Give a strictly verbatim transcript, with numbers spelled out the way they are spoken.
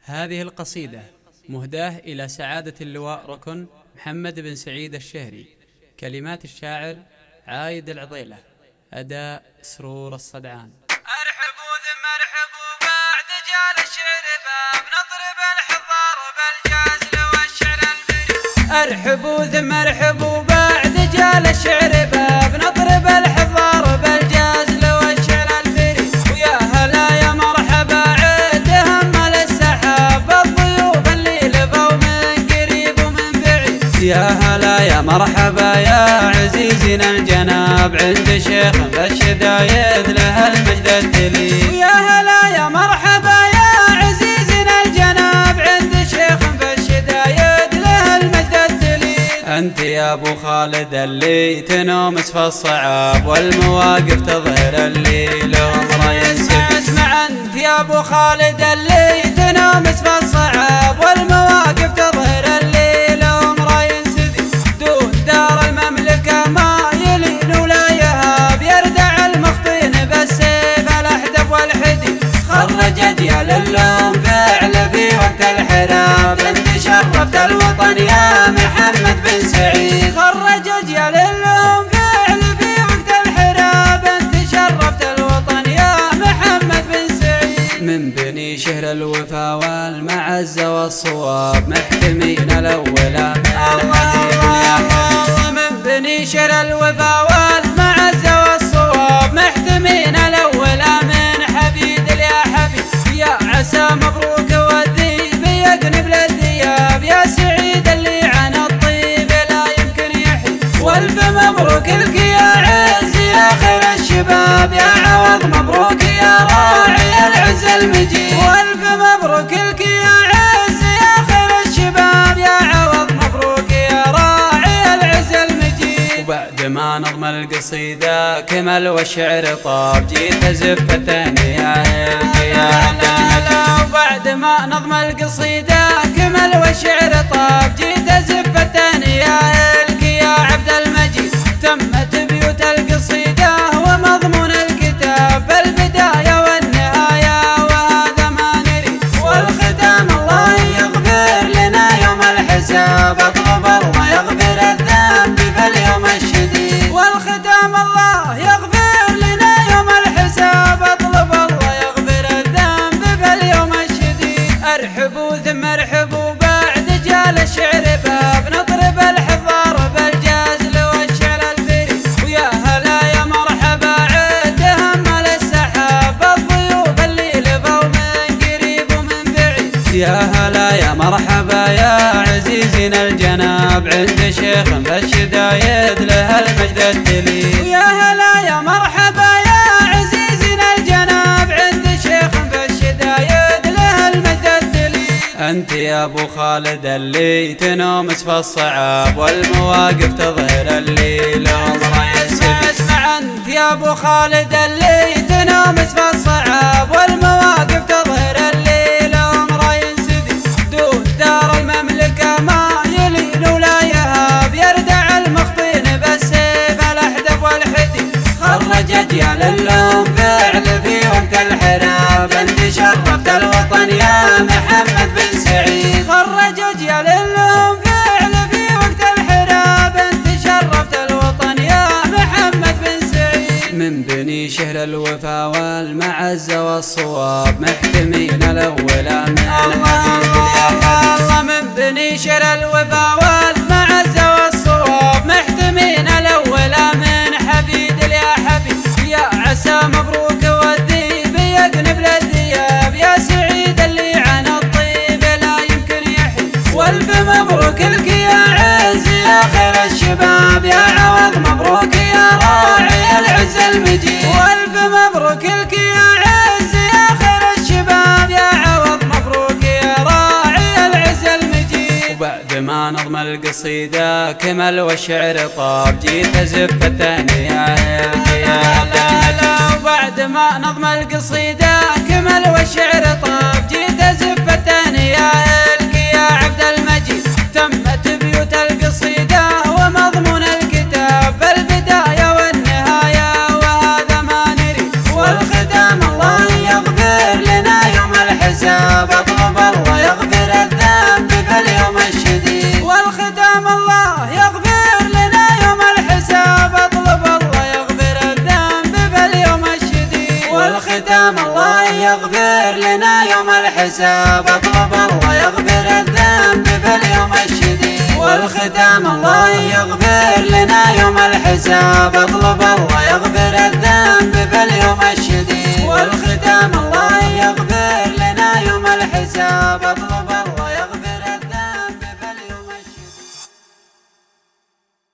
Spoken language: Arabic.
هذه القصيدة مهداة إلى سعادة اللواء ركن محمد بن سعيد الشهري. كلمات الشاعر عايد العضيلة، أداء سرور الصدعان. أرحبوا ذم أرحبوا بعد جال الشعر باب نضرب الحضار بالجازل والشعر البري. أرحبوا ذم أرحبوا بعد جال الشعر باب نضرب الحضار بالجازل والشعر البري. ويا هلا يا مرحبا عيد هم للسحاب الضيوف اللي لفوا من قريب ومن بعيد. يا هلا يا مرحبا يا عزيزنا الجناب عند شيخ بالشدايد له المجد الدليل. ويا هلا يا مرحبا يا عزيزنا الجناب عند شيخ بالشدايد له المجد الدليل. أنت يا أبو خالد اللي تنومس في الصعاب والمواقف تظهر اللي لهم ينسب. اسمع أنت يا أبو خالد اللي تنومس في الصعاب والمواقف تظهر اللي لهم ينسب. دون دار المملكة ما يلين ولا يهاب يردع المخطين بالسيف الأحدب والحديد. خرج أجيال اللوم فعل في وقت الحراب أنت شرفت الوطن يا محمد بن سعيد. خرج أجيال اللوم فعل في وقت الحراب أنت شرفت الوطن يا محمد بن سعيد. من بني شهر الوفا والمعزة والصواب محتمين الأولى من الحبيب يا حبيب. من بني شهر الوفا والمعزة والصواب محتمين الأولى من حبيب يا حبيب. يا عسى مبروك والذيب يقنب للذياب يا سعيد اللي عن الطيب لا يمكن يحيي. والف مبروك لك يا عز يا خير الشباب يا عوض مبروك يا راعي العز المجيد. والف مبروك لك يا عز يا خير الشباب يا عوض مبروك يا راعي العز المجيد. وبعد ما نظم القصيدة كمل والشعر طاب جيت زفتني يا يا عبد المجيد. وبعد ما نظم القصيدة كمل والشعر طاب جيت زفتني يا هلك يا عبد المجيد. تمت بيوت القصيدة ومضمون الكتاب بالبداية والنهاية وهذا ما نريد. والختام الله يغفر لنا يوم الحساب اطلب الله يغفر الذنب في اليوم الشديد. والختام الله يغفر لنا يوم الحساب اطلب الله يغفر الذنب في اليوم الشديد. ارحبوا ثم ارحبوا بعد جال الشعر باب نضرب الحضار بالجازل والشعر البري. ويا هلا يا مرحبا عيد هم للسحاب الضيوف اللي لفوا من قريب ومن بعيد. يا هلا يا مرحبا يا عزيزنا الجناب عند شيخ بالشدايد له المجد الدليل. ويا هلا يا مرحبا يا عزيزنا الجناب عند شيخ بالشدايد له المجد الدليل. أنت يا أبو خالد اللي تنومس في الصعاب والمواقف تظهر اللي لهم ينسب. اسمع أنت يا أبو خالد اللي تنومس في الصعاب والمواقف تظهر اللي لهم ينسب. دون دار المملكة ما يلين ولا يهاب يردع المخطين بالسيف الأحدب والحديد. خرج أجيال اللوم فعل في وقت الحراب أنت شرفت الوطن يا محمد بن سعيد. خرج أجيال اللوم فعل في وقت الحراب أنت شرفت الوطن يا محمد بن سعيد. من بني شهر الوفا والمعزة والصواب محتمين الأولى من الحبيب يا حبيب. الله من بني شهر الوفا والمعزة والصواب محتمين الأولى من حبيب يا حبيب. يا عسى مبروك والذيب يقنب للذياب يا سعيد اللي عن الطيب لا يمكن يحيي. والف مبروك لك يا عز يا خير الشباب يا عوض مبروك يا راعي العز المجيد. والف مبروك لك يا عز يا خير الشباب يا عوض مبروك يا راعي العز المجيد. وبعد ما نظم القصيدة كمل والشعر طاب جيت زفتني يا يا عبد المجيد. وبعد ما نظم القصيدة كمل والشعر طاب جيت زفتني يا هلك يا عبد المجيد. تمت بيوت القصيدة ومضمون الكتاب بالبداية والنهاية وهذا ما نريد. والختام الله يغفر لنا يوم الحساب اطلب الله يغفر لنا يوم الحساب، اطلب الله يغفر الذنب في اليوم الشديد. والختام الله يغفر لنا يوم الحساب، اطلب الله يغفر الذنب في اليوم الشديد.